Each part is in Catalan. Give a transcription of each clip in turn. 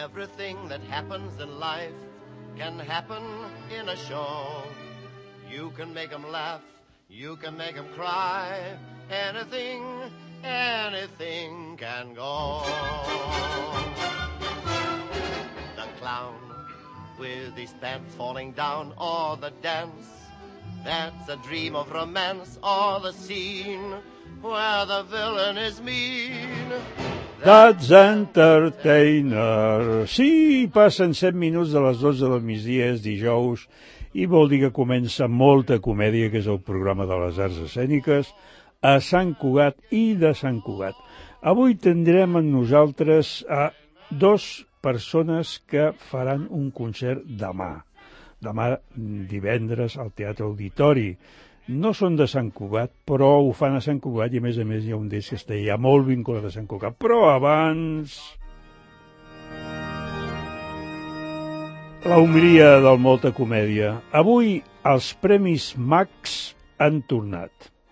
Everything that happens in life can happen in a show. You can make 'em laugh, you can make 'em cry. Anything can go. The clown with his pants falling down, or the dance that's a dream of romance, or the scene where the villain is mean. That's Entertainer. Sí, passen 7 minuts de les 12 del migdia, és dijous, i vol dir que comença Molta Comèdia, que és el programa de les arts escèniques, a Sant Cugat i de Sant Cugat. Avui tindrem amb nosaltres a 2 persones que faran un concert demà. Demà divendres al Teatre Auditori. No són de Sant Cugat, però ho fan a Sant Cugat i a més hi ha un d'ells que està ja molt vinculat a Sant Cugat. Però abans... la homilia del Molta Comèdia. Avui els Premis Max han tornat.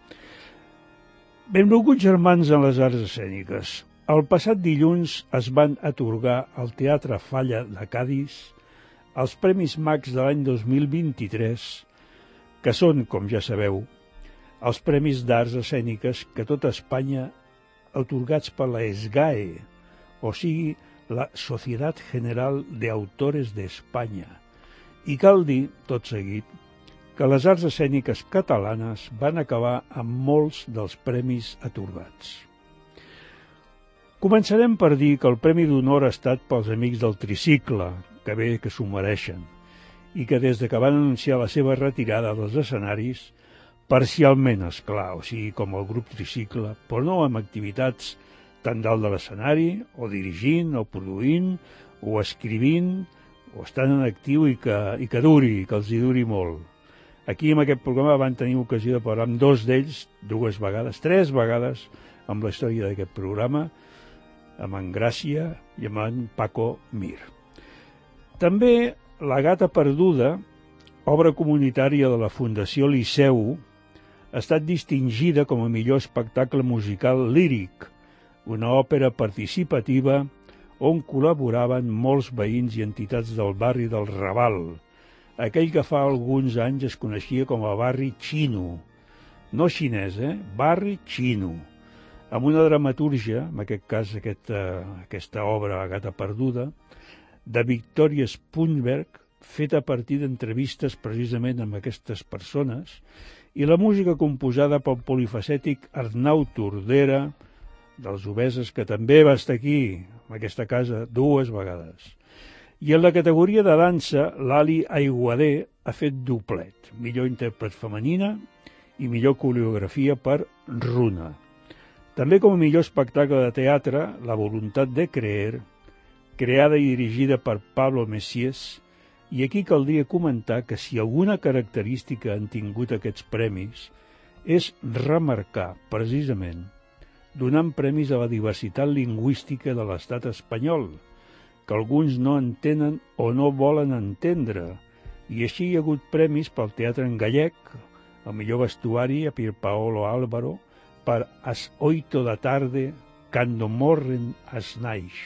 Benvolguts germans en les arts escèniques. El passat dilluns es van atorgar al Teatre Falla de Cadis els Premis Max de l'any 2023, que són, com ja sabeu, els Premis d'Arts Escèniques que tot Espanya atorgats per la SGAE, o sigui, la Societat General de Autores d'Espanya. I cal dir, tot seguit, que les arts escèniques catalanes van acabar amb molts dels premis atorgats. Començarem per dir que el Premi d'Honor ha estat pels amics del Tricicle, que bé que s'ho mereixen, i que des que van anunciar la seva retirada dels escenaris, parcialment, esclar, o sigui, com el grup Tricicle, però no amb activitats tant dalt de l'escenari, o dirigint, o produint, o escrivint, o estant en actiu i que duri, que els hi duri molt. Aquí, en aquest programa, van tenir ocasió de parlar amb 2 d'ells, 3 vegades, amb la història d'aquest programa, amb en Gràcia i amb en Paco Mir. També La gata perduda, obra comunitària de la Fundació Liceu, ha estat distingida com a millor espectacle musical líric, una òpera participativa on col·laboraven molts veïns i entitats del barri del Raval, aquell que fa alguns anys es coneixia com a barri xino, no xinès, barri xino, amb una dramatúrgia, en aquest cas aquesta obra La gata perduda, de Victoria Spunberg, feta a partir d'entrevistes precisament amb aquestes persones, i la música composada pel polifacètic Arnau Tordera, dels Obeses, que també va estar aquí, en aquesta casa, 2 vegades. I en la categoria de dansa, l'Ali Aiguader ha fet doblet, millor intèrpret femenina i millor coreografia per Runa. També com a millor espectacle de teatre, La voluntat de creer, creada i dirigida per Pablo Messies, i aquí caldria comentar que si alguna característica han tingut aquests premis és remarcar, precisament, donant premis a la diversitat lingüística de l'estat espanyol, que alguns no entenen o no volen entendre, i així hi ha hagut premis pel teatre en gallec, el millor vestuari a Pierpaolo Álvaro, per As oito da tarde, cando morren as nais,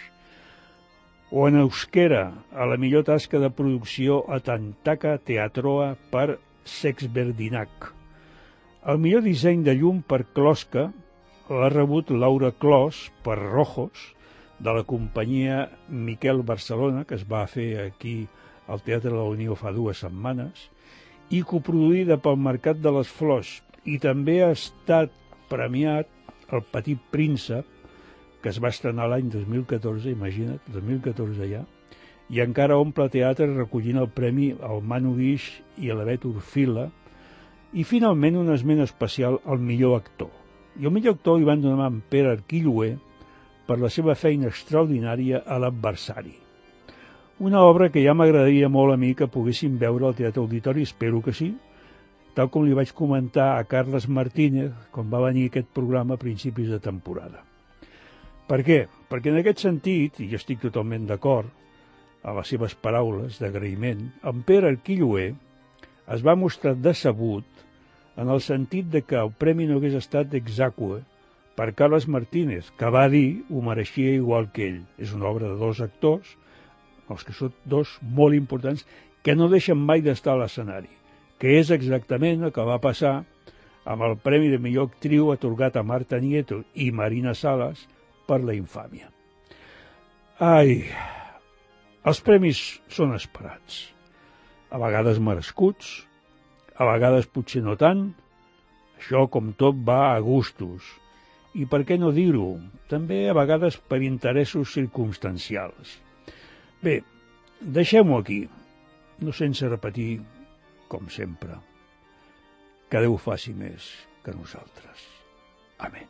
o en euskera, a la millor tasca de producció a Tantaka Teatroa per Sexverdinac. El millor disseny de llum per closca l'ha rebut Laura Clos per Rojos, de la companyia Miquel Barcelona, que es va fer aquí al Teatre de la Unió fa 2 setmanes, i coproduïda pel Mercat de les Flors, i també ha estat premiat El Petit Príncep, que es va estrenar l'any 2014, imagina't, 2014 ja, i encara omple teatre recollint el premi al Manu Guix i a la Bet Orfila, i finalment un esment especial al millor actor. I el millor actor hi van donar en Pere Arquilloé per la seva feina extraordinària a L'adversari. Una obra que ja m'agradaria molt a mi que poguéssim veure al Teatre Auditori, espero que sí, tal com li vaig comentar a Carles Martínez quan va venir aquest programa a principis de temporada. Per què? Perquè en aquest sentit, i jo estic totalment d'acord a les seves paraules d'agraïment, en Pere Arquilloé es va mostrar decebut en el sentit de que el premi no hagués estat exeque per Carles Martínez, que va dir ho mereixia igual que ell. És una obra de 2 actors, els que són dos molt importants, que no deixen mai d'estar a l'escenari, que és exactament el que va passar amb el Premi de Millor Actriu atorgat a Marta Nieto i Marina Salas per La infàmia. Ai, els premis són esperats, a vegades merescuts, a vegades potser no tant. Això, com tot, va a gustos. I per què no dir-ho? També a vegades per interessos circumstancials. Bé, deixem-ho aquí, no sense repetir, com sempre, que Déu faci més que nosaltres. Amén.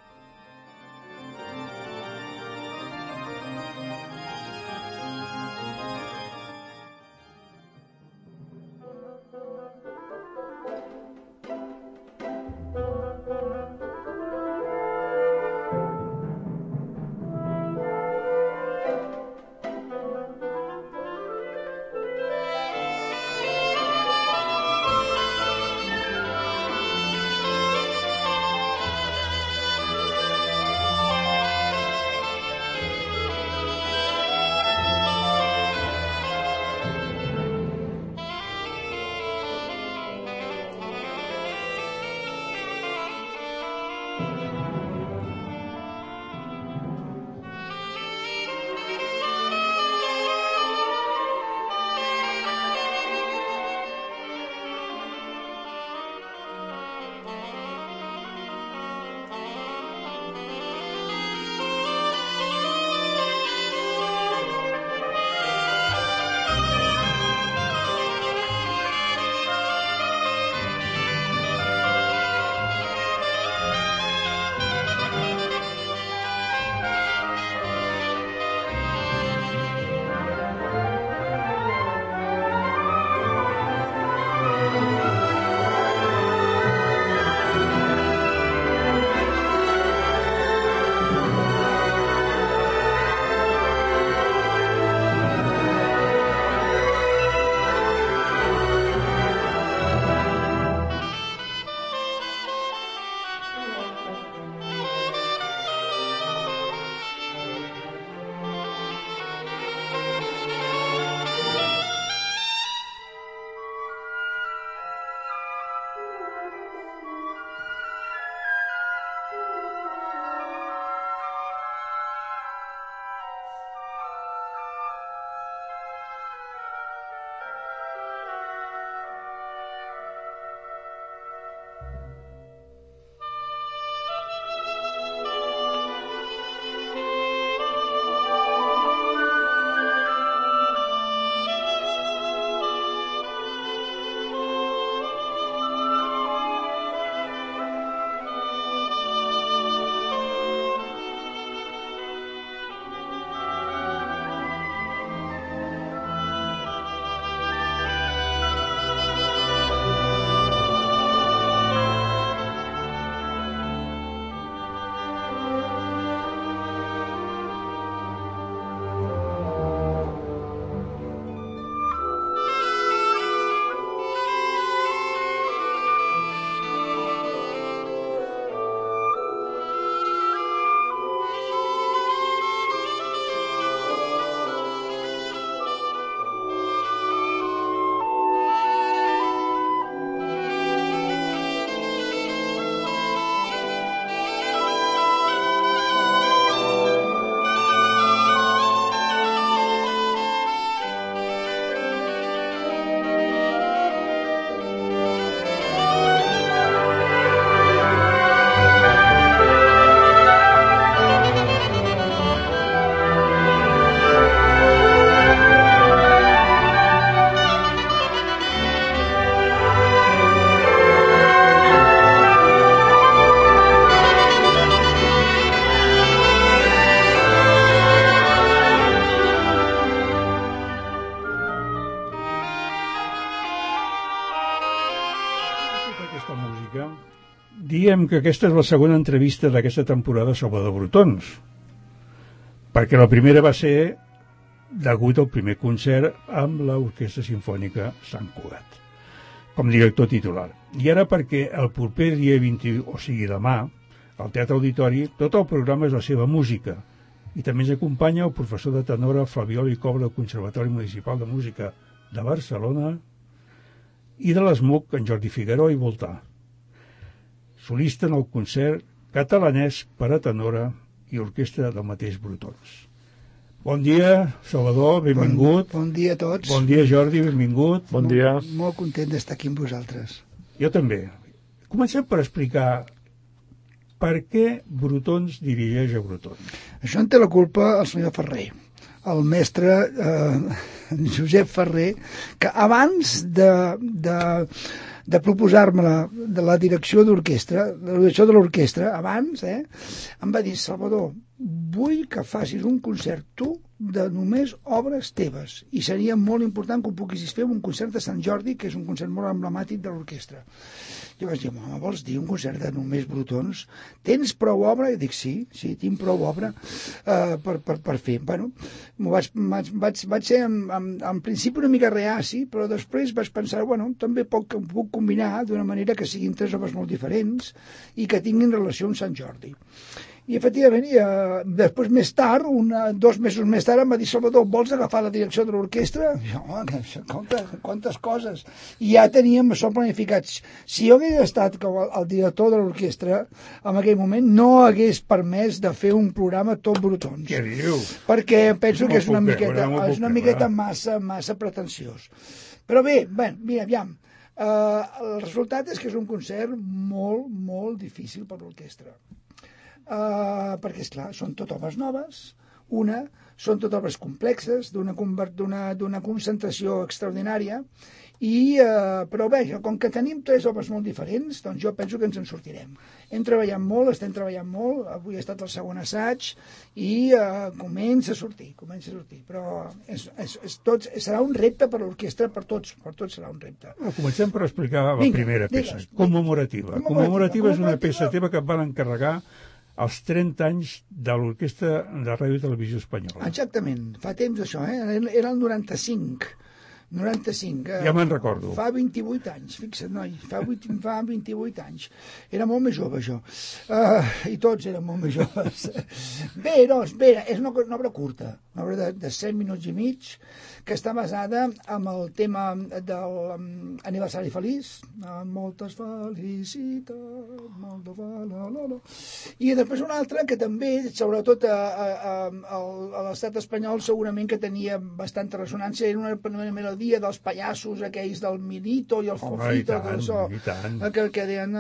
Diem que aquesta és la segona entrevista d'aquesta temporada sobre de Brotons, perquè la primera va ser degut al primer concert amb l'Orquestra Simfònica Sant Cugat, com director titular. I ara perquè el proper dia 21, o sigui demà, al Teatre Auditori, tot el programa és la seva música, I també ens acompanya el professor de tenora Flabiol i Cobra del Conservatori Municipal de Música de Barcelona i de l'ESMUC en Jordi Figueró i Voltà. Solista en el concert catalanès per a tenora i orquestra del mateix Brotons. Bon dia, Salvador, benvingut. Bon dia a tots. Bon dia, Jordi, benvingut. Bon dia. Molt content d'estar aquí amb vosaltres. Jo també. Comencem per explicar per què Brotons dirigeix a Brotons. Això en té la culpa el senyor Ferrer, el mestre Josep Ferrer, que abans de proposar-me la direcció d'orquestra, de l'orquestra, abans, em va dir: Salvador, vull que facis un concert tu de només obres teves, i seria molt important que ho puguis fer un concert de Sant Jordi, que és un concert molt emblemàtic de l'orquestra. Jo vaig dir: home, vols dir un concert de només Brotons? Tens prou obra? I dic: sí, tinc prou obra per fer. Bueno, vaig ser en principi una mica reaci, però després vaig pensar, bueno, també puc combinar d'una manera que siguin tres obres molt diferents i que tinguin relació amb Sant Jordi. I efectivament, després més tard, 2 mesos més tard, em va dir: Salvador, vols agafar la direcció de l'orquestra? I jo, home, quantes coses. I ja teníem això planificats. Si jo hagués estat com el director de l'orquestra, en aquell moment no hagués permès de fer un programa tot Brotons. Què dius? Perquè penso No que és una puc miqueta massa pretensiós. Però bé, mira, aviam. El resultat és que és un concert molt, molt difícil per l'orquestra. Perquè, esclar, són tot obres noves, són tot obres complexes, d'una concentració extraordinària, però bé, com que tenim 3 obres molt diferents, doncs jo penso que ens en sortirem. Estem treballant molt, avui ha estat el segon assaig i comença a sortir, però serà un repte per l'orquestra, per tots serà un repte. Comencem per explicar la primera peça, commemorativa. Commemorativa és una peça teva que et van encarregar els 30 anys de l'Orquestra de Ràdio i Televisió Espanyola. Exactament, fa temps això, era el 95. Ja me'n recordo. Fa 28 anys, fixa't, noi, fa 28 anys. Era molt més jove, jo. I tots eren molt més joves. Bé, és una obra curta, una obra de 7 minuts i mig, que està basada en el tema de l'aniversari feliç, moltes felicitats, molta i després una altra que també, sobretot a l'estat espanyol, segurament que tenia bastanta ressonància, era una melodia dels pallassos aquells del Milito i el Fofito, que deien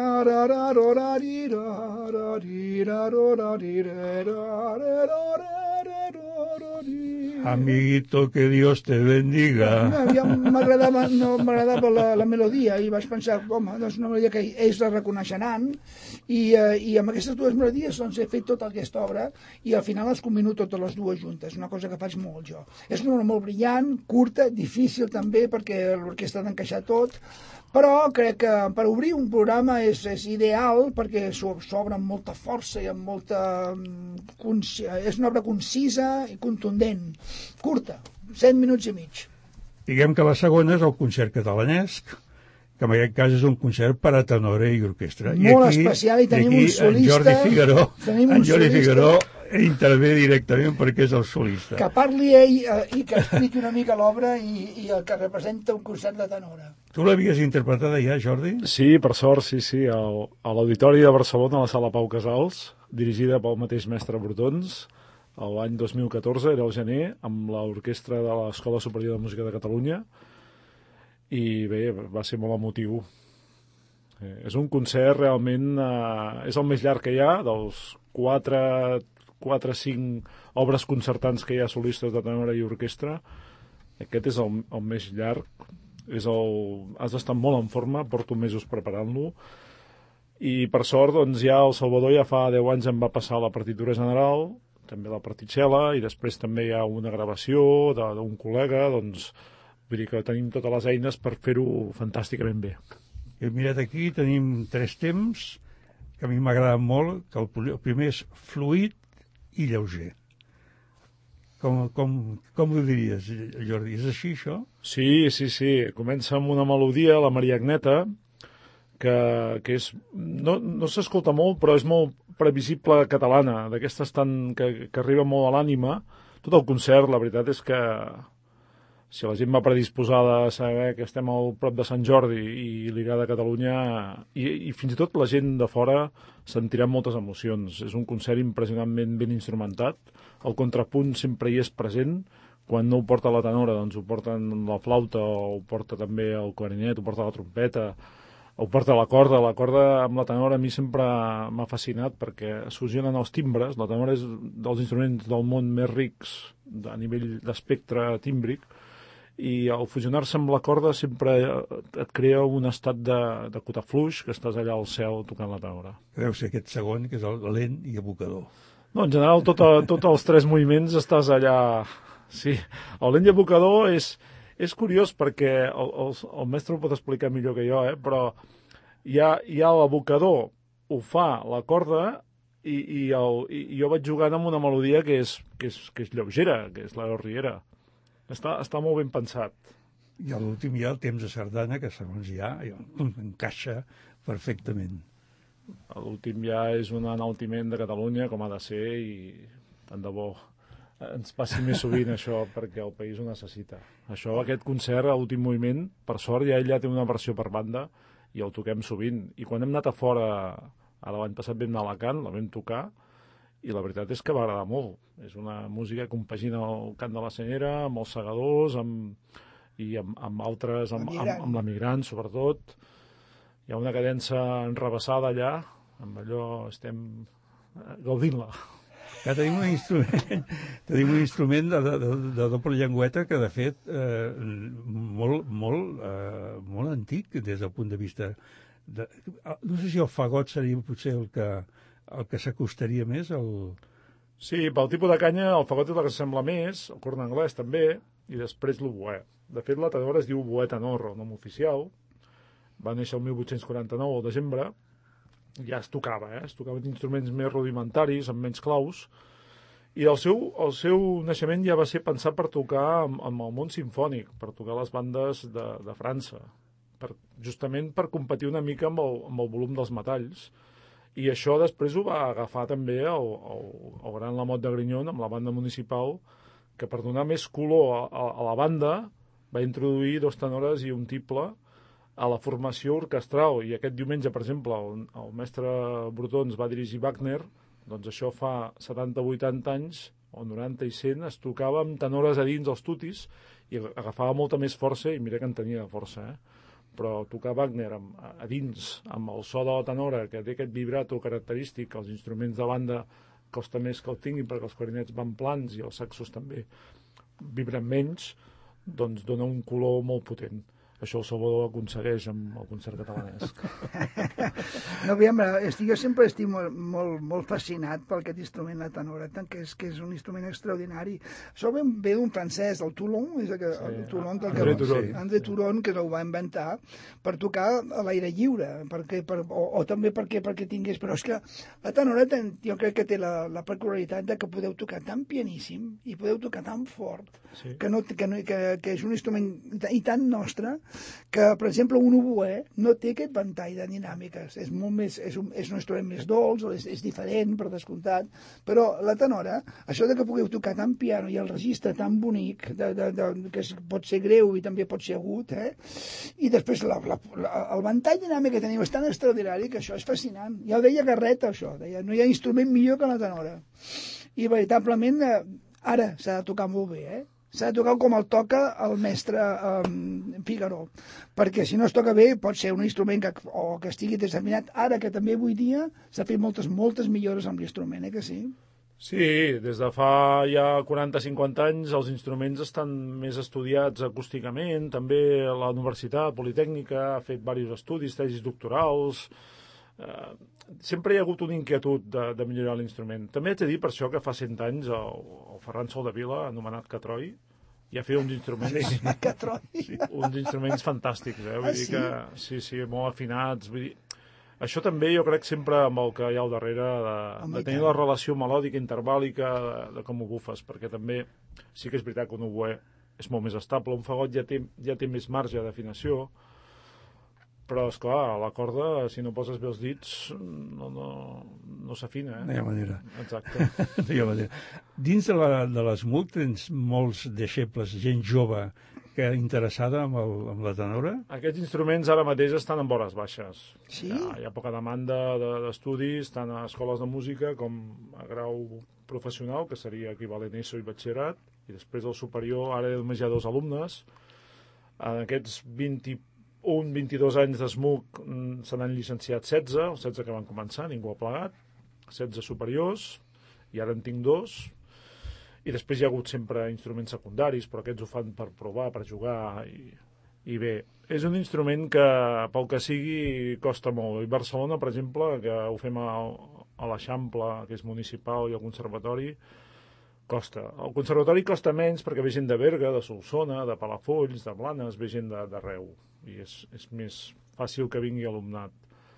Amiguito, que Dios te bendiga. M'agradava la melodia i vaig pensar, home, és una melodia que ells la reconeixeran i amb aquestes 2 melodies doncs he fet tota aquesta obra i al final les combino totes les 2 juntes, una cosa que faig molt jo. És una obra molt brillant, curta, difícil també perquè l'orquestra ha d'encaixar tot, però crec que per obrir un programa és ideal perquè s'obre amb molta força i amb molta... és una obra concisa i contundent, curta, 7 minuts i mig. Diguem que la segona és el concert catalanesc, que en aquest cas és un concert per a tenora i orquestra. Molt especial, i tenim un solista... En Jordi Figueró intervé directament perquè és el solista. Que parli ell i que expliqui una mica l'obra i el que representa un concert de tenora. Tu l'havies interpretada ja, Jordi? Sí, per sort, sí. A l'Auditori de Barcelona, a la Sala Pau Casals, dirigida pel mateix mestre Brotons, l'any 2014, era el gener, amb l'orquestra de l'Escola Superior de Música de Catalunya, i bé, va ser molt emotiu. És un concert realment... és el més llarg que hi ha, dels 4 o 5 obres concertants que hi ha solistes de tenora i orquestra. Aquest és el més llarg. Has d'estar molt en forma, porto mesos preparant-lo. I per sort, doncs ja el Salvador ja fa 10 anys em va passar la partitura general, també la particel·la, i després també hi ha una gravació d'un col·lega, doncs vull dir que tenim totes les eines per fer-ho fantàsticament bé. He mirat aquí, tenim 3 temps que a mi m'agraden molt, que el primer és fluid i lleuger. Com ho diries, Jordi? És així, això? Sí. Comença amb una melodia, la Maria Agneta, que és, no s'escolta molt, però és molt previsible catalana, d'aquestes que arriba molt a l'ànima. Tot el concert, la veritat és que si la gent va predisposada a saber que estem al prop de Sant Jordi i li agrada Catalunya, i fins i tot la gent de fora sentirà moltes emocions. És un concert impressionantment ben instrumentat. El contrapunt sempre hi és present. Quan no ho porta la tenora, doncs ho porten la flauta, o ho porta també el clarinet, ho porta la trompeta, ho porta la corda. La corda amb la tenora a mi sempre m'ha fascinat perquè es fusionen els timbres. La tenora és dels instruments del món més rics a nivell d'espectre tímbric, i al fusionar-se amb la corda sempre et crea un estat de cotafluix, que estàs allà al cel tocant la tenora. Deu ser aquest segon, que és el lent i evocador. No, en general, tots els tres moviments estàs allà... Sí, el lent i evocador és curiós perquè el mestre ho pot explicar millor que jo, però hi ha l'evocador, ho fa la corda, i jo vaig jugant amb una melodia que és lleugera, que és la Riera. Està molt ben pensat. I a l'últim hi ha el temps de sardana, que segons encaixa perfectament. L'últim ja és un enaltiment de Catalunya, com ha de ser, i tant de bo ens passi més sovint això, perquè el país ho necessita. Aquest concert, a l'últim moviment, per sort, ja ell té una versió per banda, i el toquem sovint. I quan hem anat a fora, ara l'any passat vam anar a Alacant, la vam tocar, i la veritat és que va agradar molt. És una música que compagina el cant de la senyera, amb els segadors, amb altres, amb l'emigrant, sobretot. Hi ha una cadença enrevessada allà, amb allò estem gaudint-la. Ja tenim un instrument de doble llengüeta que, de fet, molt antic des del punt de vista... No sé si el fagot seria potser el que s'acostaria més Sí, pel tipus de canya el fagot és el que s'assembla més, el corn anglès també, i després l'oboè. De fet, la tenora es diu oboè tenor, el nom oficial. Va néixer el 1849, al desembre, ja es tocaven instruments més rudimentaris, amb menys claus, i el seu naixement ja va ser pensat per tocar amb el món simfònic, per tocar les bandes de França, justament per competir una mica amb el volum dels metalls. I això després ho va agafar també el gran Lamot de Grignon amb la banda municipal, que per donar més color a la banda va introduir 2 tenores i un tiple a la formació orquestral. I aquest diumenge, per exemple, el mestre Brotons va dirigir Wagner, doncs això fa 70-80 anys, o 90 i 100, es tocava amb tenores a dins els tutis i agafava molta més força, i mira que en tenia de força, però tocar Wagner a dins, amb el so de la tenora, que té aquest vibrato característic, els instruments de banda costa més que el tinguin perquè els clarinets van plans i els saxos també vibren menys, doncs dona un color molt potent. Això el Salvador aconsegueix amb el concert catalanesc. No, aviam, jo sempre estic molt fascinat per aquest instrument, la tenora, que és un instrument extraordinari. Això ve d'un francès, el Toulon, André Touron, que ho va inventar per tocar a l'aire lliure, o també perquè tingués... Però és que la tenora jo crec que té la peculiaritat de que podeu tocar tan pianíssim i podeu tocar tan fort, que és un instrument i tan nostre, que, per exemple, un oboè no té aquest ventall de dinàmiques. És un instrument més dolç, és diferent, per descomptat, però la tenora, això de que pugueu tocar tan piano i el registre tan bonic, que pot ser greu i també pot ser agut, i després el ventall dinàmic que teniu és tan extraordinari que això és fascinant. Ja ho deia Garreta, això, deia, no hi ha instrument millor que la tenora. I veritablement, ara s'ha de tocar molt bé, s'ha de tocar com el toca el mestre Figaro, perquè si no es toca bé pot ser un instrument que estigui desafinat. Ara que també avui dia s'ha fet moltes millores amb l'instrument, que sí? Sí, des de fa ja 40-50 anys els instruments estan més estudiats acústicament, també la Universitat Politècnica ha fet diversos estudis, tesis doctorals. Sempre hi ha hagut una inquietud de millorar l'instrument. També haig de dir per això que fa 100 anys el Ferran Soldevila, anomenat Catroi, ja feia uns instruments... Sí, uns instruments fantàstics, vull dir que... Sí, molt afinats, vull dir... Això també jo crec sempre amb el que hi ha al darrere de tenir la relació melòdica, intervàlica, de com ho bufes, perquè també sí que és veritat que un oboè és molt més estable, un fagot ja té més marge d'afinació, Però, esclar, la corda, si no poses bé els dits, no s'afina, No hi ha manera. Exacte. No hi ha manera. Dins de l'ESMUC tens molts deixebles, gent jove, que interessada amb la tenora? Aquests instruments ara mateix estan en vores baixes. Sí? Hi ha poca demanda d'estudis, tant a escoles de música com a grau professional, que seria equivalent a ESO i batxillerat, i després al superior, ara només hi ha 2 alumnes. En aquests 22 anys d'ESMUC se n'han llicenciat 16, els 16 que van començar, ningú ha plegat, 16 superiors, i ara en tinc 2, i després hi ha hagut sempre instruments secundaris, però aquests ho fan per provar, per jugar, i bé, és un instrument que, pel que sigui, costa molt. I Barcelona, per exemple, que ho fem a l'Eixample, que és municipal, i al conservatori, costa. El conservatori costa menys perquè ve gent de Berga, de Solsona, de Palafolls, de Blanes, ve gent d'arreu, i és més fàcil que vingui alumnat.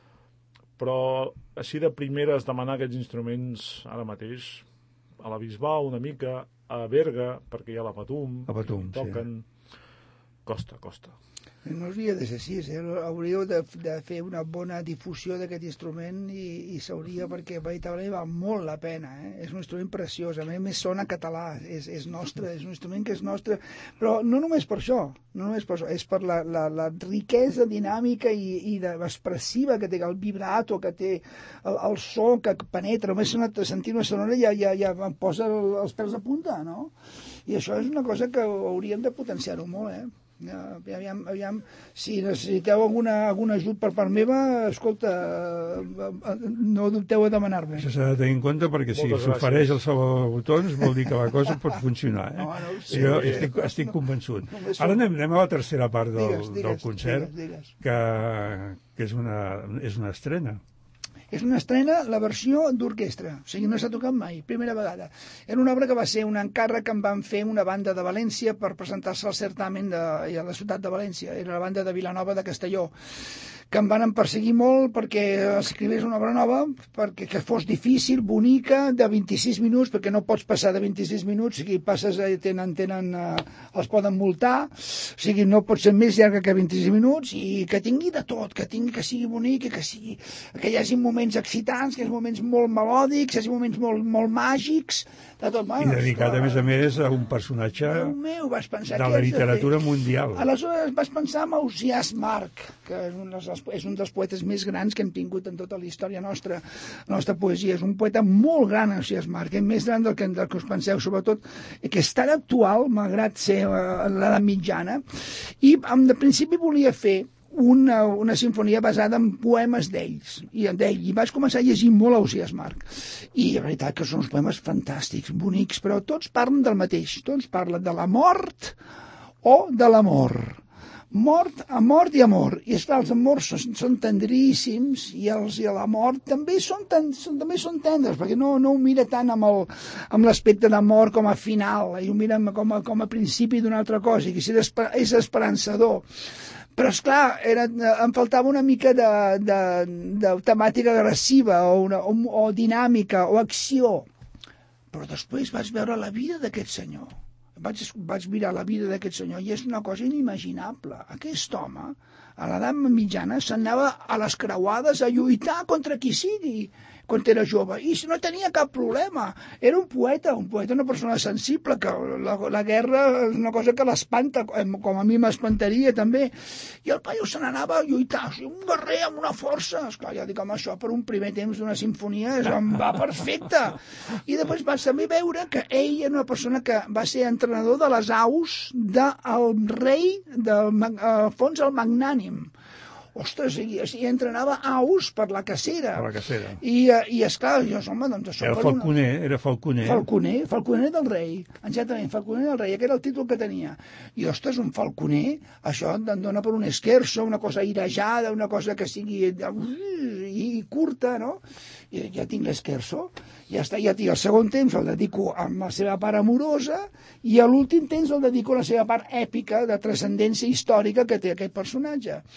Però així de primeres demanar aquests instruments ara mateix, a la Bisbal una mica, a Berga, perquè hi ha la Patum, toquen, costa. No hauria de ser així, hauríeu de fer una bona difusió d'aquest instrument i s'hauria, perquè veritablement val molt la pena, És un instrument preciós, a més sona català, és nostre, és un instrument que és nostre, però no només per això, és per la riquesa dinàmica i expressiva que té, el vibrato que té, el so que penetra, només sentir una sonora ja em posa els pèls de punta, no? I això és una cosa que hauríem de potenciar-ho molt, Aviam, si necessiteu algun ajut per part meva, escolta, no dubteu a demanar-me. Això s'ha de tenir en compte perquè si s'ofereix el salvabotons vol dir que la cosa pot funcionar. No ho sé. Jo estic convençut. Ara anem a la tercera part del concert, que és una estrena. És una estrena, la versió d'orquestra, o sigui, no s'ha tocat mai, primera vegada. Era una obra que va ser un encàrrec que em van fer una banda de València per presentar-se al certamen a la ciutat de València, era la banda de Vilanova de Castelló, que em van perseguir molt perquè escrivés una obra nova, perquè que fos difícil, bonica, de 26 minuts, perquè no pots passar de 26 minuts, o sigui, passes, els poden multar, o sigui, no pot ser més llarga que 26 minuts, i que tingui de tot, que sigui bonic, que hi hagi moments excitants, que hi hagi moments molt melòdics, que hi hagi moments molt màgics, de tot. I dedicat, a més a un personatge de la literatura mundial. Aleshores vaig pensar en Ausiàs Marc, que és un dels poetes més grans que hem tingut en tota la història nostra, la nostra poesia. És un poeta molt gran, Ausiàs Marc, més gran del que us penseu, sobretot, que és tan actual, malgrat ser l'edat mitjana, i de principi volia fer una sinfonia basada en poemes d'ell, i vaig començar a llegir molt Ausiàs Marc, i la veritat que són uns poemes fantàstics, bonics, però tots parlen del mateix, tots parlen de la mort o de l'amor. Mort i amor. I esclar, els amors són tendríssims i la mort també són tendres, perquè no ho mira tant amb l'aspecte de mort com a final, i ho mira com a principi d'una altra cosa, i que és esperançador. Però, esclar, em faltava una mica de temàtica agressiva o dinàmica o acció. Però després vaig veure la vida d'aquest senyor. Vaig mirar la vida d'aquest senyor i és una cosa inimaginable. Aquest home, a l'edat mitjana, s'anava a les creuades a lluitar contra qui sigui quan era jove, i no tenia cap problema. Era un poeta, una persona sensible, que la guerra és una cosa que l'espanta, com a mi m'espantaria també. I el paio se n'anava a lluitar, un guerrer amb una força. Esclar, ja dic, home, això per un primer temps d'una sinfonia em va perfecte. I després vaig també veure que ell era una persona que va ser entrenador de les aus del rei d'Alfons el Magnànim. Ostres, i entrenava aus per la cacera. Per la cacera. I esclar, home, doncs això... Era falconer. Falconer del rei. Exactament, falconer del rei, aquest era el títol que tenia. I, ostres, un falconer, això et dona per un esquerzo, una cosa airejada, una cosa que sigui i curta, no? I ja tinc l'esquerzo, ja està, ja tinc el segon temps, el dedico a la seva part amorosa, i a l'últim temps el dedico a la seva part èpica, de transcendència històrica que té aquest personatge.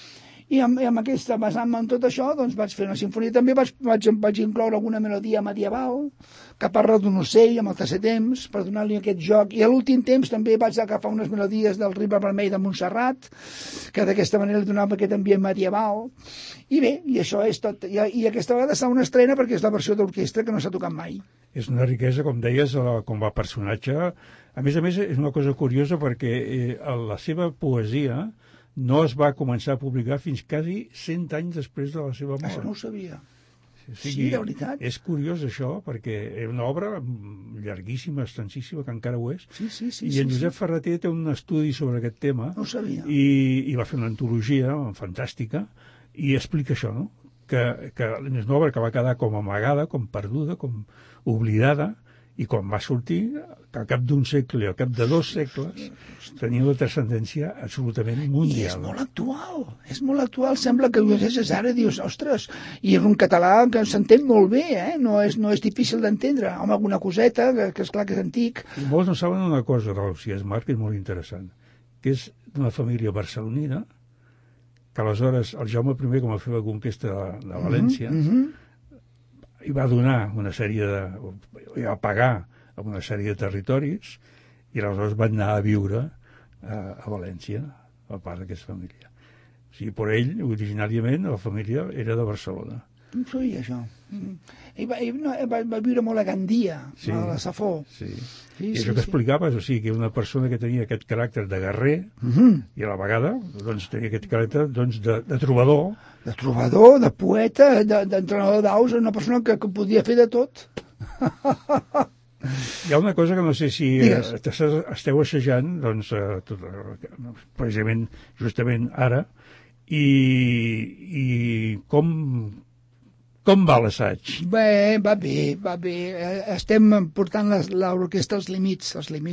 I amb aquesta, basant-me en tot això, doncs vaig fer una sinfonia. També vaig incloure alguna melodia medieval, que parla d'un ocell amb el tercer temps, per donar-li aquest joc. I a l'últim temps també vaig agafar unes melodies del Riba Vermell de Montserrat, que d'aquesta manera li donava aquest ambient medieval. I bé, i això és tot. I aquesta vegada serà una estrena perquè és la versió d'orquestra que no s'ha tocat mai. És una riquesa, com deies, com a personatge. A més, és una cosa curiosa perquè la seva poesia no es va començar a publicar fins quasi 100 anys després de la seva mort. Això no ho sabia. O sigui, sí, de veritat. És curiós això, perquè era una obra llarguíssima, extensíssima, que encara ho és. Sí, I en Josep Ferreter té un estudi sobre aquest tema. No ho sabia. I va fer una antologia fantàstica i explica això, no? Que és una obra que va quedar com amagada, com perduda, com oblidada, i quan va sortir, al cap d'un segle, al cap de 2 segles, tenia una transcendència absolutament mundial. I és molt actual, sembla que ho llegeixes ara i dius, ostres, i és un català que s'entén molt bé, no és difícil d'entendre, amb alguna coseta, que és clar que és antic. I molts no saben una cosa de l'Ausiàs Marc, que és molt interessant, que és d'una família barcelonina, que aleshores el Jaume I, com va fer la conquesta de València, i va donar una sèrie i va pagar una sèrie de territoris i aleshores van anar a viure a València, a part d'aquesta família. O sigui, per ell, originàriament, la família era de Barcelona. No sabia això. Va viure molt a Gandia, a la Safor. Sí. I això que explicaves, o sigui, que una persona que tenia aquest caràcter de guerrer i a la vegada doncs, tenia aquest caràcter doncs, de trobador. De trobador, de poeta, d'entrenador d'aus, una persona que podia fer de tot. Hi ha una cosa que no sé si esteu assajant, doncs, precisament, justament ara, i com va l'assaig? Bé, va bé. Estem portant l'orquestra als límits.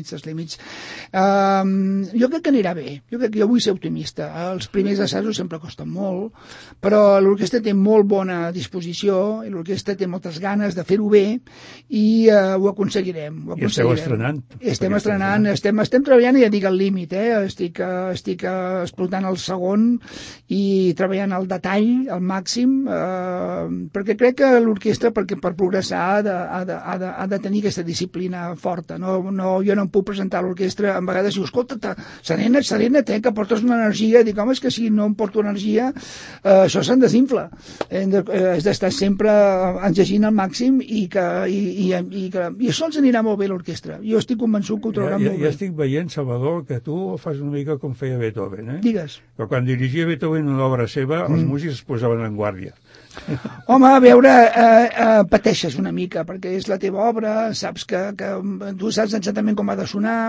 Jo crec que anirà bé. Jo vull ser optimista. Els primers assajos sempre costen molt, però l'orquestra té molt bona disposició, i l'orquestra té moltes ganes de fer-ho bé, i ho aconseguirem. I esteu estrenant. Estem estrenant, estem treballant, ja dic, al límit. Estic explotant el segon i treballant al detall, al màxim, perquè crec que l'orquestra, per progressar, ha de tenir aquesta disciplina forta. Jo no em puc presentar a l'orquestra, a vegades diu, escolta, serena't, que portes una energia. Dic, home, és que si no em porto energia, això se'n desinfla. Has d'estar sempre llegint al màxim i això ens anirà molt bé a l'orquestra. Jo estic convençut que ho trobaran molt bé. Ja estic veient, Salvador, que tu fas una mica com feia Beethoven, Digues. Que quan dirigia Beethoven una obra seva, els músics es posaven en guàrdia. Home, a veure, pateixes una mica, perquè és la teva obra, saps que tu saps exactament com ha de sonar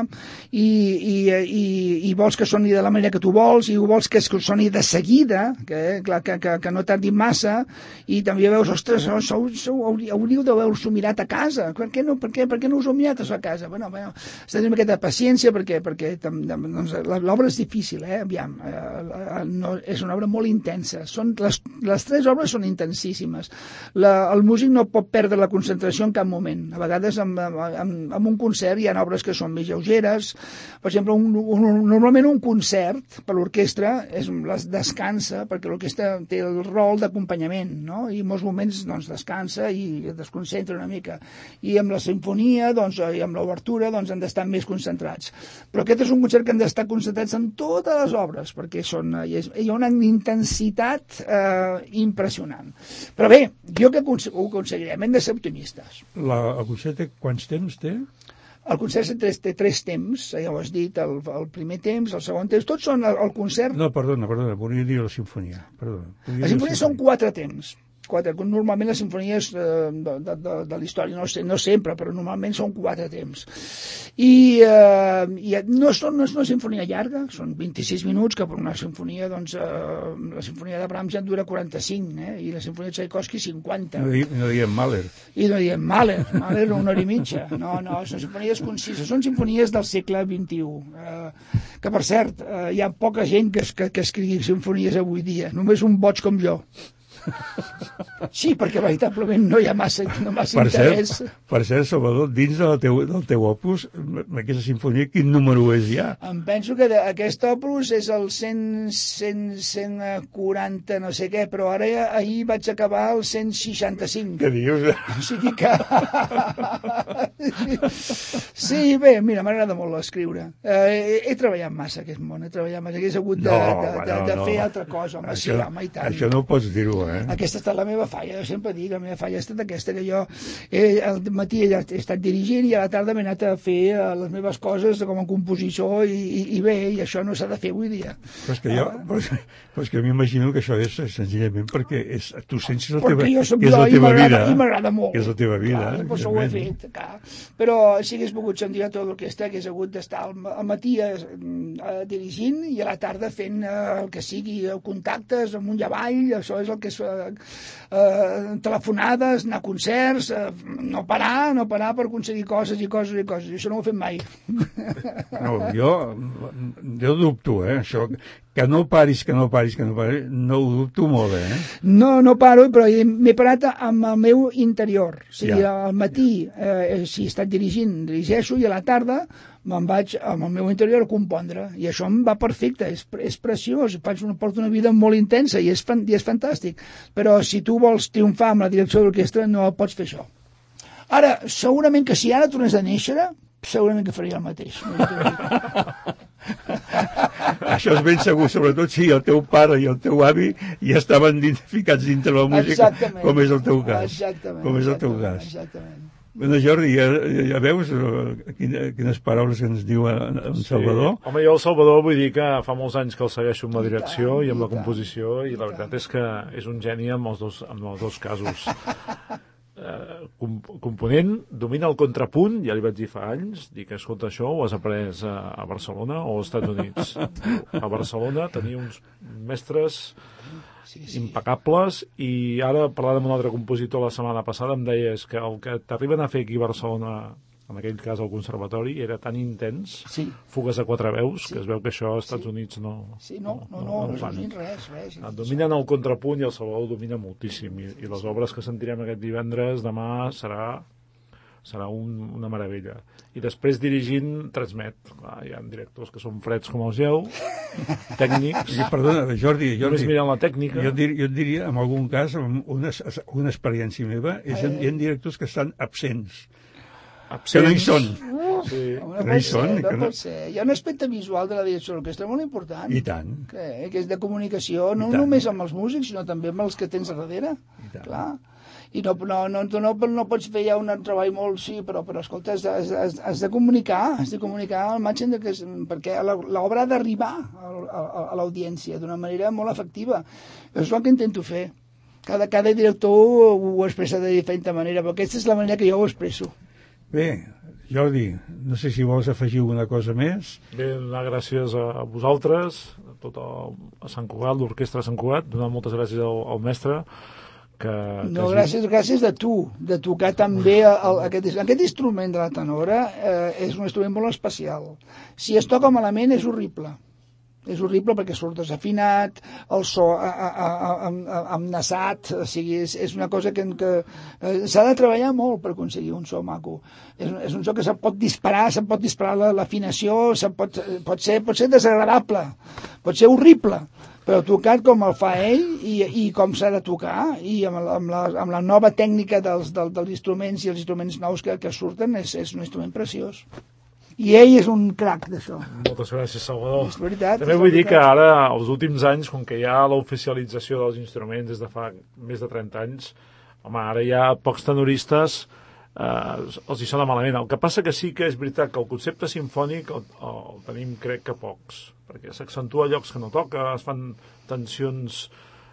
i vols que soni de la manera que tu vols, i vols que soni de seguida, que no tardi massa, i també veus, ostres, hauríeu d'haver-s'ho mirat a casa. Per què no us ho mirat a casa? Bueno, has de tenir una miqueta de paciència, perquè l'obra és difícil, aviam, és una obra molt intensa. Les 3 obres són intensíssimes. El músic no pot perdre la concentració en cap moment. A vegades en un concert hi ha obres que són més lleugeres. Per exemple, normalment un concert per l'orquestra descansa, perquè l'orquestra té el rol d'acompanyament, no? I en molts moments descansa i es desconcentra una mica. I amb la sinfonia i amb l'obertura han d'estar més concentrats. Però aquest és un concert que han d'estar concentrats en totes les obres, perquè hi ha una intensitat impressionant. Però bé, jo que ho aconseguirem, hem de ser optimistes. El concert quants temps té? El concert té 3 temps, ja ho has dit, el primer temps, el segon temps, tots són el concert... No, perdona, volia dir la sinfonia. La sinfonia són 4 temps. Normalment les sinfonies de la història, no sempre, però normalment són 4 temps. I no és una sinfonia llarga, són 26 minuts, que per una sinfonia, la sinfonia de Brahms ja en dura 45, i la sinfonia de Tchaikovsky 50. No diem Mahler. I no diem Mahler 1 hora i mitja. No, són sinfonies concises, són sinfonies del segle XXI. Que, per cert, hi ha poca gent que escrigui sinfonies avui dia, només un boig com jo. Sí, perquè veritablement no hi ha massa interès. Per cert, Salvador, dins del teu opus, aquesta sinfonia, quin número és ja? Em penso que aquest opus és el 140 no sé què, però ara ahir vaig acabar el 165. Què dius? O sigui que... Sí, bé, mira, m'agrada molt escriure. He treballat massa aquest món, hagués hagut de fer altra cosa, home, sí, home, i tant. Això no ho pots dir-ho, Aquesta ha estat la meva falla, jo sempre dic, la meva falla ha estat aquesta, que jo al matí he estat dirigint i a la tarda m'he anat a fer les meves coses com a compositor i bé, i això no s'ha de fer avui dia. Però és que m'imagino que això és senzillament perquè tu sents que perquè jo soc és la teva vida. I m'agrada molt. És la teva vida. Clar, per això ho he fet, clar. Però si hagués pogut ser un director d'orquestra, hagués hagut d'estar al matí dirigint i a la tarda fent el que sigui, contactes amunt i avall, això és el que és telefonades, anar a concerts, no parar per aconseguir coses i coses i coses. Això no ho he fet mai. No, jo dubto, això, que no paris, no ho dubto molt, No paro, però m'he parat amb el meu interior. O sigui, al matí, si he estat dirigeixo, i a la tarda me'n vaig amb el meu interior a compondre. I això em va perfecte, és preciós, porto una vida molt intensa i és fantàstic. Però si tu vols triomfar amb la direcció d'orquestra, no pots fer això. Ara, segurament que si ara tornés a néixer, segurament que faria el mateix. Això és ben segur, sobretot si el teu pare i el teu avi ja estaven ficats dintre la música, com és el teu cas. Exactament. Bueno, Jordi, ja veus quines paraules que ens diu en Salvador? Sí. Home, jo el Salvador vull dir que fa molts anys que el segueixo amb la direcció i amb la composició, i la veritat és que és un geni en els dos casos. Component, domina el contrapunt, ja li vaig dir fa anys, dic, escolta, això ho has après a Barcelona o als Estats Units? A Barcelona tenia uns mestres impecables, i ara, parlant amb un altre compositor la setmana passada, em deia que el que t'arriben a fer aquí a Barcelona, en aquell cas al conservatori, era tan intens, fugues a quatre veus, que es veu que això als Estats Units no fan. Res. Dominen el contrapunt i el Salvador domina moltíssim, i les obres que sentirem aquest divendres, demà, serà una meravella. I després dirigint transmet. Clar, hi ha directors que són freds com el gel, tècnics. Perdona, Jordi. Només miren la tècnica. Jo et diria, en algun cas, una experiència meva, hi ha directors que estan absents. Que no hi són. No pot ser. Hi ha un aspecte visual de la direcció d'orquestra molt important. I tant. Que és de comunicació, no només amb els músics, sinó també amb els que tens a darrere. Clar. I no pots fer ja un treball molt, però escolta, has de comunicar al màxim, perquè l'obra ha d'arribar a l'audiència d'una manera molt efectiva. És el que intento fer. Cada director ho expressa de diferent manera, però aquesta és la manera que jo ho expresso. Bé, Jordi, no sé si vols afegir alguna cosa més. Bé, donar gràcies a vosaltres, a Sant Cugat, l'orquestra de Sant Cugat, donar moltes gràcies al mestre. Gràcies de tocar també aquest instrument de la tenora. És un instrument molt especial. Si es toca malament és horrible perquè surt desafinat, el so amnasat, o sigui, és una cosa que s'ha de treballar molt per aconseguir un so maco. És un so que se'n pot disparar l'afinació, pot ser desagradable, pot ser horrible, però tocat com el fa ell i com s'ha de tocar, i amb la nova tècnica dels instruments i els instruments nous que surten, és un instrument preciós. I ell és un crac d'això. Moltes gràcies, Salvador. És veritat. També vull dir que ara, els últims anys, com que hi ha l'oficialització dels instruments des de fa més de 30 anys, home, ara hi ha pocs tenoristes, els hi sona malament. El que passa que sí que és veritat que el concepte sinfònic el tenim, crec que pocs, perquè s'accentua llocs que no toca, es fan tensions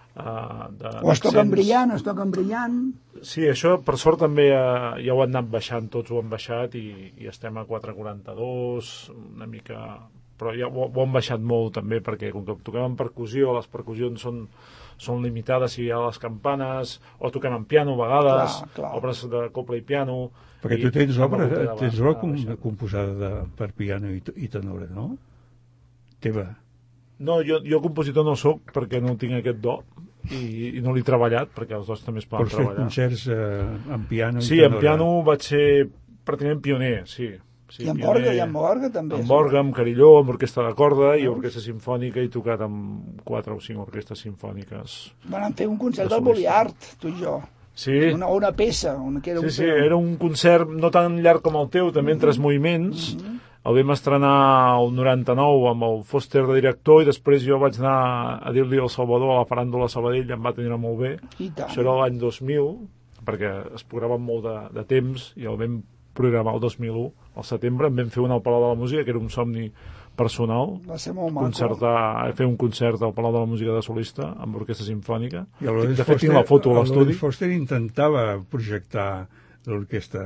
o es toquen brillant. Sí, això per sort també ja ho han anat baixant, tots ho han baixat, i estem a 4,42, una mica, però ja ho han baixat molt també, perquè com que toquem en percussió, les percussions són limitades, si hi ha les campanes, o toquem en piano a vegades, obres de copla i piano. Perquè tu tens obra composada per piano i tenora, no? Teva. No, jo compositor no soc, perquè no tinc aquest do. i no l'he treballat, perquè els dos també es poden Pots fer treballar. concerts en piano i Sí, en piano vaig ser pràcticament pioner, sí. I amb orgue també. Amb orgue, amb carilló, amb orquestra de corda i orquestra simfònica, i tocat amb 4 o 5 orquestres simfòniques. Van fer un concert del Boliart, tu i jo. Sí. Una peça. Sí, era un concert no tan llarg com el teu, també en 3 moviments. El vam estrenar el 99 amb el Foster de director, i després jo vaig anar a dir-li al Salvador a la Faràndula Sabadell, em va tenir molt bé. Això era l'any 2000, perquè es programaven molt de temps, i el vam programar el 2001, al setembre, em vam fer una al Palau de la Música, que era un somni personal. Va ser molt maco. Fer un concert al Palau de la Música de solista, amb orquestra simfònica. I de fet, tinc la foto a l'estudi. Foster intentava projectar l'orquestra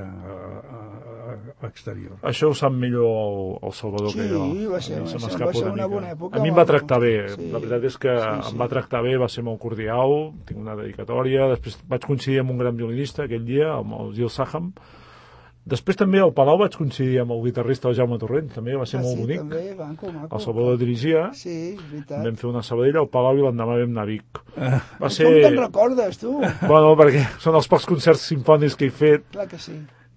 a l'exterior. Això ho sap millor el Salvador que jo. Sí, va ser una bona època. A mi em va tractar bé, la veritat és que em va tractar bé, va ser molt cordial, tinc una dedicatòria, després vaig coincidir amb un gran violinista aquell dia, amb el Gil Saham. Després també al Palau vaig coincidir amb el guitarrista Jaume Torrent, també va ser molt bonic. També, maco. El Salvador dirigia, vam fer una Sabadell al Palau i l'endemà vam anar a Vic. Com te'n recordes, tu? Bueno, perquè són els pocs concerts simfònics que he fet. Clar que sí.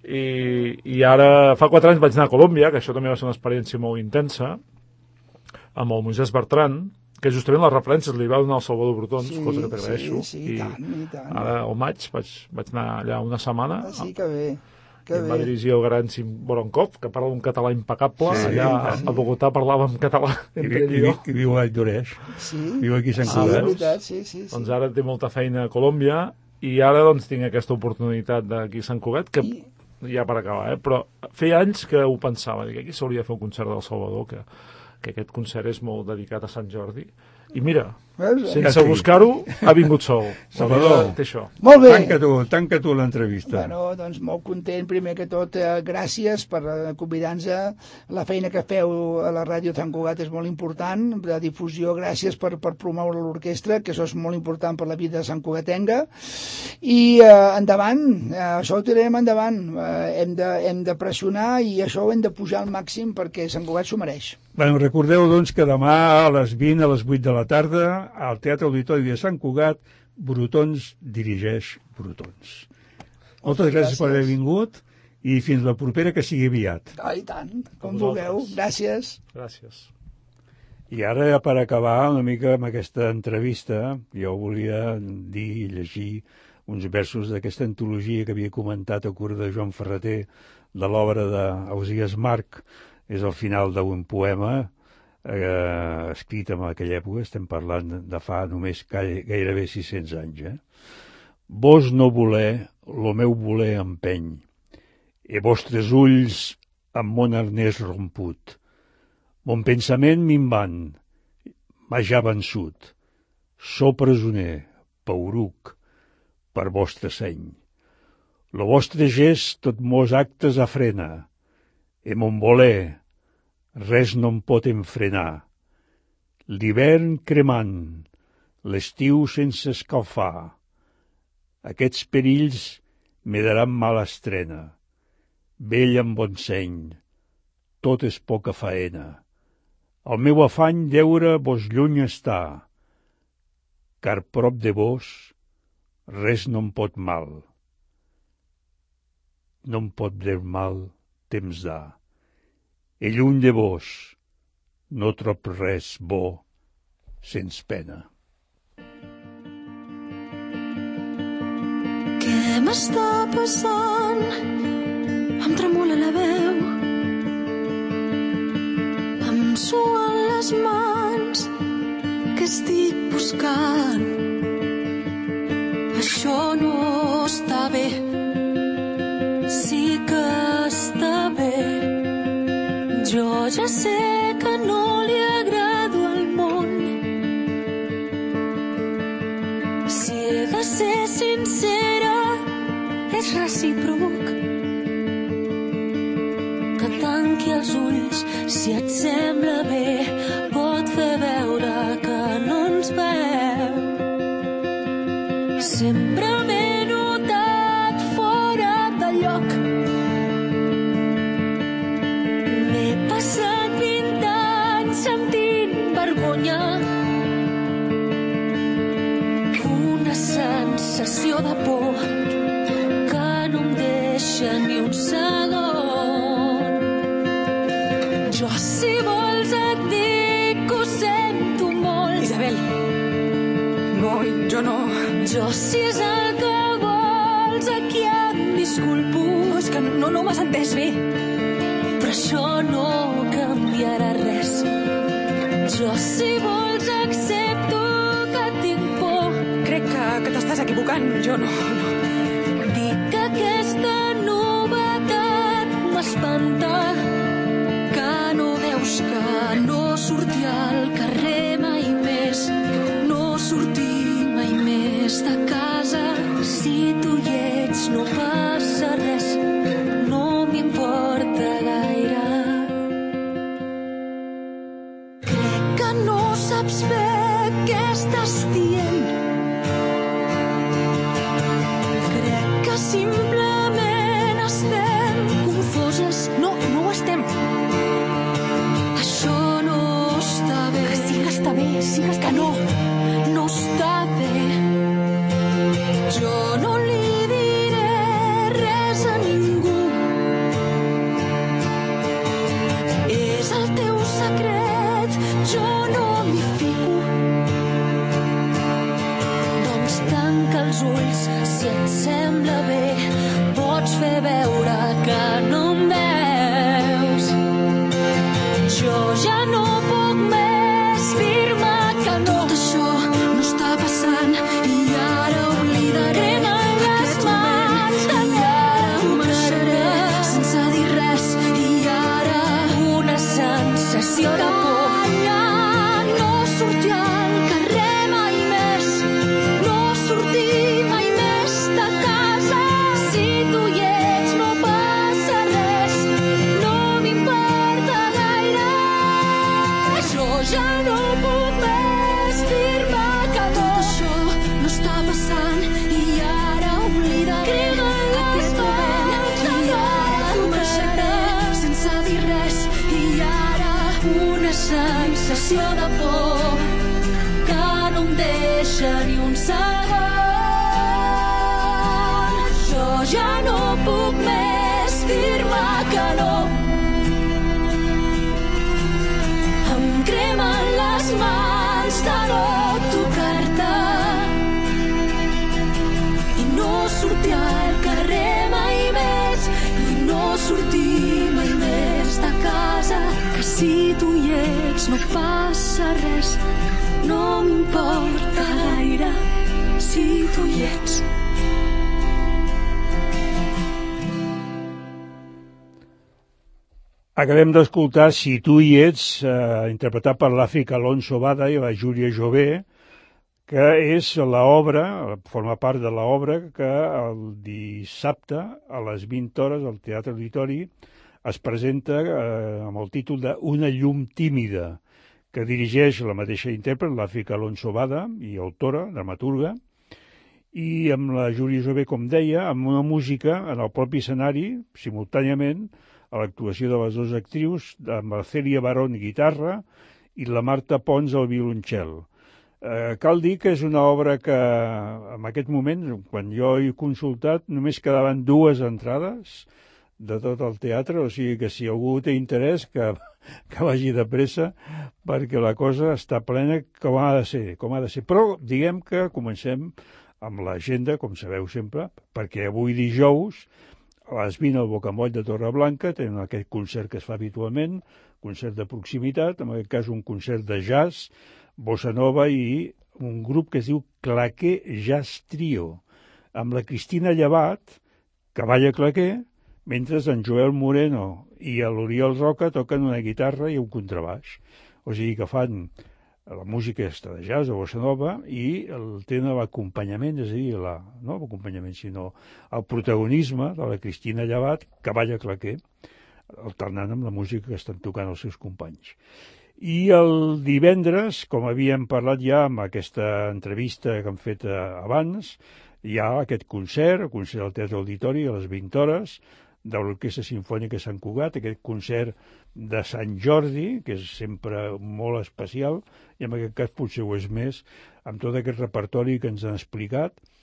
I ara, fa 4 anys vaig anar a Colòmbia, que això també va ser una experiència molt intensa, amb el Moisés Bertran, que justament les referències li va donar al Salvador Brotons, cosa que t'agraeixo. Sí, i tant. Ara, al maig, vaig anar allà una setmana. Sí, que bé. Em va dirigir el gran Sim Voronkov, que parla un català impecable. Allà a Bogotà parlàvem català entre ell i jo. I viu a Lloreix. Sí. Viu aquí a Sant Cugat. Cugat. Veritat, sí. Doncs ara té molta feina a Colòmbia, i ara doncs tinc aquesta oportunitat d'aquí a Sant Cugat, que ja per acabar, però feia anys que ho pensava, dic, aquí s'hauria de fer un concert del Salvador, que aquest concert és molt dedicat a Sant Jordi. I mira, sense buscar-ho, ha vingut sol. Salvador, té això. Molt bé. Tanca tu l'entrevista. Bueno, doncs molt content, primer que tot, gràcies per convidar-nos a la feina que feu a la ràdio Sant Cugat, és molt important, de difusió, gràcies per promoure l'orquestra, que això és molt important per la vida de Sant Cugatenga, i endavant, això ho tirarem endavant, hem de pressionar, i això ho hem de pujar al màxim perquè Sant Cugat s'ho mereix. Bueno, recordeu, doncs, que demà a les 20, a les 8 de la tarda, al Teatre Auditori de Sant Cugat, Brotons dirigeix Brotons. Moltes gràcies per haver vingut, i fins la propera, que sigui aviat. I tant, com vulgueu. Gràcies. Gràcies. I ara, per acabar una mica amb aquesta entrevista, jo volia dir i llegir uns versos d'aquesta antologia que havia comentat a cura de Joan Ferreter, de l'obra d'Ausiàs March. És el final d'un poema escrit en aquella època, estem parlant de fa només gairebé 600 anys. Vos no voler, lo meu voler empeny, e vostres ulls amb mon arnès romput. Mon pensament minvant, m'ha ja vençut. So presoner, pauruc, per vostre seny. Lo vostre gest tot mos actes afrena, e mon voler, res no em pot enfrenar. L'hivern cremant, l'estiu sense escalfar. Aquests perills me daran mala estrena. Vell amb bon seny, tot és poca faena. El meu afany deure vos lluny està, car prop de vos res no em pot mal. No em pot dir mal temps d'à. I lluny de vos no trob res bo sens pena. Què m'està passant? Em tremola la veu, em suen les mans, que estic buscant. Això no està bé, sí que està bé. Jo ja sé que no li agrado al món. Si he de ser sincera, és recíproc. Que tanqui els ulls, si et sembla bé, pot fer veure que no ens veu. Sempre m'he notat fora de lloc. M'he passat 20 anys sentint vergonya. un segon. Jo, si vols, et dic que ho sento molt. Isabel, no, jo no. Jo, si és el que vols, aquí em disculpo. No, és que no m'has entès bé. Però això no canviarà res. Jo, si vols, accepto que tinc por. Crec que t'estàs equivocant. Jo no. Dic que aquesta novetat m'espanta, que no veus que no sortir al carrer mai més, no sortir mai més de casa. Si tu hi ets no passa res, no m'importa gaire. Crec que no saps bé què estàs dient. Crec que simplement estem confoses. No ho estem. Això no està bé. Que sí que està bé, sí que està no. No està bé. Jo no li diré res a ningú. És el teu secret, jo no m'hi fico. Doncs tanca els ulls, si et sembla bé. Pots fer veure que no em veus. Jo ja no puc més dir-me que no. Tot això no està passant i ara oblidaré aquest moment i ara marxaré sense dir res i ara una sensació de por. No sortir al carrer mai més, no sortir mai més de casa. Si tu hi ets no passa res, no m'importa gaire. Jo ja no puc més dir-me que tot això no està passant i ara oblidaré aquest moment i ara marxaré sense dir res i ara una sensació de por que no em deixa ni un segon. Jo ja no puc més dir-me que no. Em cremen les mans de no tocar-te i no sortir al carrer mai més i no sortir mai més de casa. Que si tu hi ets no passa res, no m'importa gaire si tu hi ets. Acabem d'escoltar Si tu hi ets, interpretat per l'Àfrica Alonso Bada i la Júlia Jové, que és l'obra, forma part de l'obra que el dissabte a les 20 hores al Teatre Auditori es presenta amb el títol de Una llum tímida, que dirigeix la mateixa intèrpret, l'Àfrica Alonso Bada, i autora, dramaturga, i amb la Júlia Jové, com deia, amb una música en el propi escenari, simultàniament, a l'actuació de les dues actrius, amb la Cèlia Barón guitarra i la Marta Pons al violoncel. Cal dir que és una obra que en aquest moment, quan jo he consultat, només quedaven 2 entrades de tot el teatre, o sigui que si algú té interès que vagi de pressa, perquè la cosa està plena com ha de ser. Però diguem que comencem amb l'agenda, com sabeu sempre, perquè avui dijous a les 20 al Bocamoll de Torreblanca tenen aquest concert que es fa habitualment, concert de proximitat, en aquest cas un concert de jazz, bossa nova i un grup que es diu Claqué Jazz Trio, amb la Cristina Llevat, que balla claqué, mentre en Joel Moreno i l'Oriol Roca toquen una guitarra i un contrabaix. O sigui que fan la música està de jazz, de bossa nova, i tenen l'acompanyament, és a dir, no l'acompanyament, sinó el protagonisme de la Cristina Llevat, que balla claqué, alternant amb la música que estan tocant els seus companys. I el divendres, com havíem parlat ja amb aquesta entrevista que hem fet abans, hi ha aquest concert, el concert del Teatre Auditori a les 20 hores, de l'Orquestra Simfònica de Sant Cugat, aquest concert de Sant Jordi, que és sempre molt especial, i en aquest cas potser ho és més, amb tot aquest repertori que ens han explicat,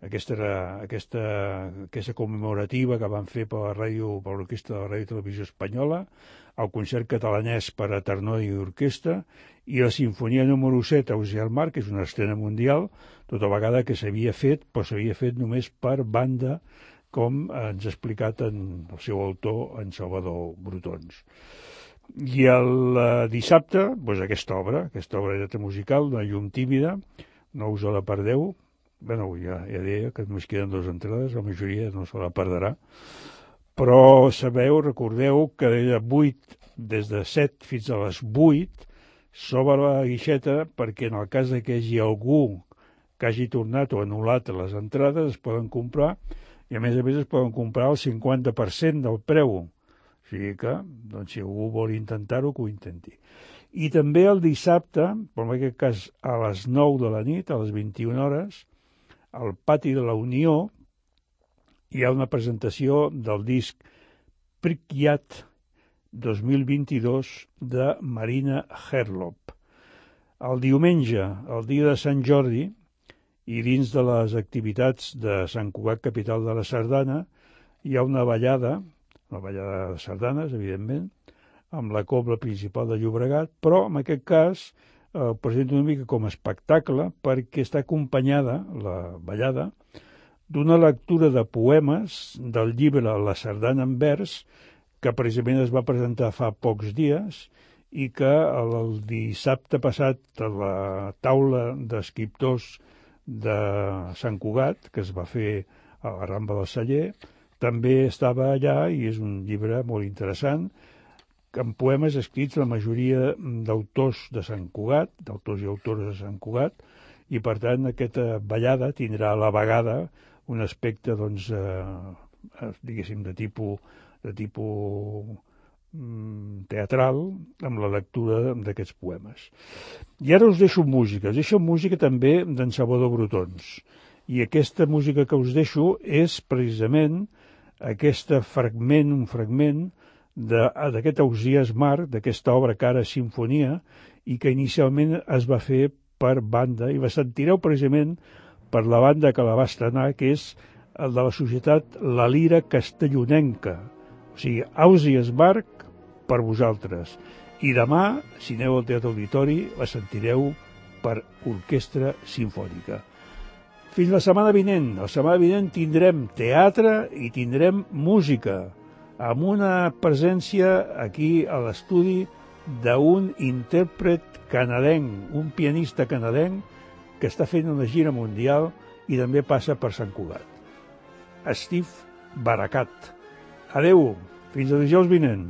aquesta commemorativa que van fer per l'orquestra de la Ràdio i Televisió Espanyola, el concert catalanès per a Ternó i orquestra, i la sinfonia número 7 a Ausiàs Marc, que és una estrena mundial, tota vegada que s'havia fet, però s'havia fet només per banda, com ens ha explicat el seu autor, en Salvador Brotons. I el dissabte, doncs aquesta obra de teatre musical, Una llum tímida, no us la perdeu. Bé, ja deia que només queden 2 entrades, la majoria no se la perdrà. Però recordeu que des de 7 fins a les 8 s'obre la guixeta perquè en el cas que hi hagi algú que hagi tornat o anul·lat les entrades es poden comprar i a més es poden comprar el 50% del preu. O sigui que, doncs, si algú vol intentar-ho, que ho intenti. I també el dissabte, però en aquest cas a les 9 de la nit, a les 21 hores, al Pati de la Unió hi ha una presentació del disc Pripyat 2022 de Marina Herlop. El diumenge, el dia de Sant Jordi, i dins de les activitats de Sant Cugat, capital de la Sardana, hi ha una ballada de sardanes, evidentment, amb la cobla principal de Llobregat, però en aquest cas el presento una mica com a espectacle perquè està acompanyada, la ballada, d'una lectura de poemes del llibre La sardana en vers, que precisament es va presentar fa pocs dies i que el dissabte passat a la taula d'escriptors de Sant Cugat, que es va fer a la Rambla del Celler, també estava allà i és un llibre molt interessant, amb poemes escrits la majoria d'autors de Sant Cugat, d'autors i autores de Sant Cugat, i per tant aquesta ballada tindrà a la vegada un aspecte, doncs, diguéssim, de tipus teatral, amb la lectura d'aquests poemes. I ara us deixo música també d'en Salvador Brotons. I aquesta música que us deixo és precisament un fragment d'aquest Ausiàs Marc, d'aquesta obra que ara és sinfonia, i que inicialment es va fer per banda, i la sentireu precisament per la banda que la va estrenar, que és el de la societat La Lira Castellonenca. O sigui, Ausiàs Marc per vosaltres. I demà, si aneu al Teatre Auditori, la sentireu per orquestra simfònica. Fins la setmana vinent. La setmana vinent tindrem teatre i tindrem música, amb una presència aquí a l'estudi d'un intèrpret canadenc, un pianista canadenc que està fent una gira mundial i també passa per Sant Cugat. Steve Barakat. Adeu, fins a dijous vinent.